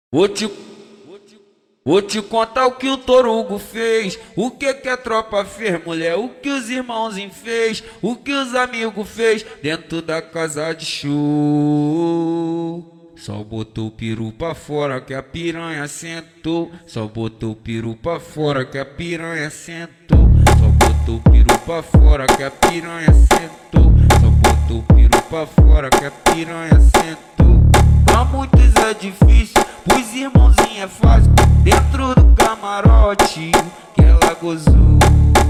Vou te, vou te contar o que o Torugo fez. O que que a tropa fez, mulher? O que os irmãozinhos fez? O que os amigos fez dentro da casa de show? Só botou o peru pra fora que a piranha sentou. Só botou o peru pra fora que a piranha sentou. Só botou o peru pra fora que a piranha sentou. Só botou o peru pra fora que a piranha sentou. Pra muitos é difícil, pros irmãozinhos é fácil. Dentro do camarote que ela gozou.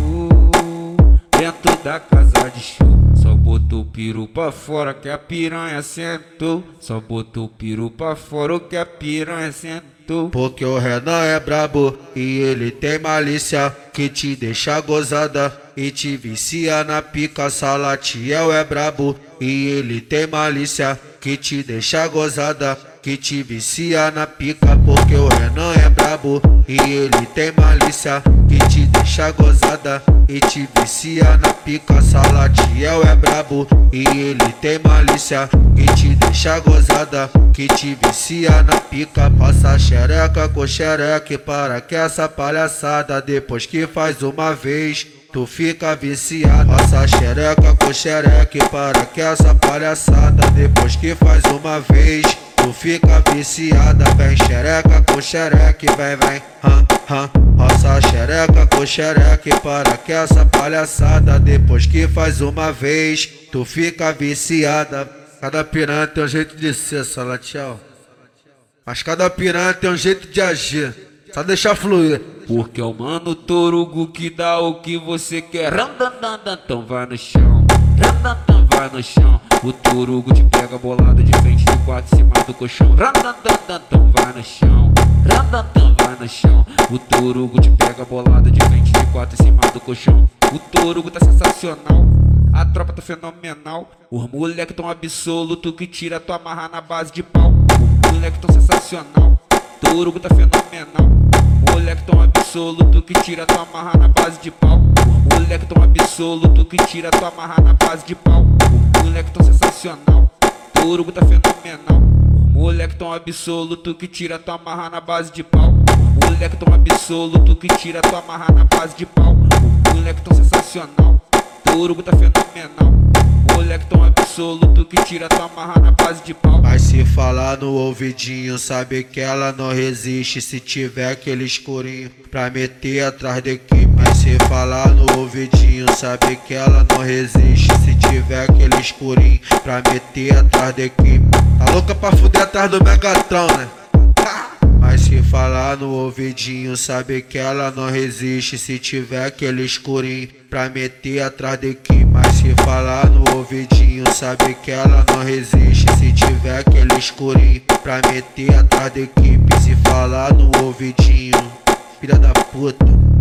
Dentro da casa de show. Só botou o peru pra fora que a piranha sentou. Só botou o peru pra fora que a piranha sentou. Porque o Renan é brabo e ele tem malícia que te deixa gozada e te vicia na pica. Salatiel é brabo e ele tem malícia que te deixa gozada, que te vicia na pica. Porque o Renan é brabo e ele tem malícia que te deixa gozada e te vicia na pica. Salatiel é brabo e ele tem malícia que te deixa gozada, que te vicia na pica. Passa xereca com xereque para que essa palhaçada, depois que faz uma vez tu fica viciado. Passa xereca com xereque para que essa palhaçada, depois que faz uma vez tu fica viciada. Vem xereca com xereque, vem, Passa xereca com xereque para que essa palhaçada, depois que faz uma vez tu fica viciada. Cada piranha tem um jeito de ser, Salatiel, mas cada piranha tem um jeito de agir. Só deixar fluir. Porque é o mano Torugo que dá o que você quer. Então vai no chão, vai no chão. O Torugo te pega bolada de frente de quatro em cima do colchão. Então vai no chão, vai no chão. O Torugo te pega bolada de frente de quatro em cima do colchão. O Torugo tá sensacional, a tropa tá fenomenal. Os moleque tão absoluto que tira tua marra na base de pau. Os moleque tão sensacional, Torugo tá fenomenal. Moleque tão absoluto que tira tua marra na base de pau. Moleque tão absoluto que tira tua marra na base de pau. Moleque tão sensacional, Torugo tá fenomenal. Moleque tão absoluto que tira tua marra na base de pau. Moleque tão absoluto que tira tua marra na base de pau. Moleque tão sensacional, Torugo tá fenomenal. Moleque tão absoluto que tira tua marra na base de pau. Mas se falar no ouvidinho, sabe que ela não resiste. Se tiver aquele escurinho pra meter atrás da equipe. Mas se falar no ouvidinho, sabe que ela não resiste. Se tiver aquele escurinho pra meter atrás da equipe. Tá louca pra fuder atrás do Megatron, né? Mas se falar no ouvidinho, sabe que ela não resiste. Se tiver aquele escurinho pra meter atrás da equipe. Mas se falar no ouvidinho, sabe que ela não resiste. Se tiver aquele escurinho pra meter atrás da equipe. Se falar no ouvidinho, filha da puta.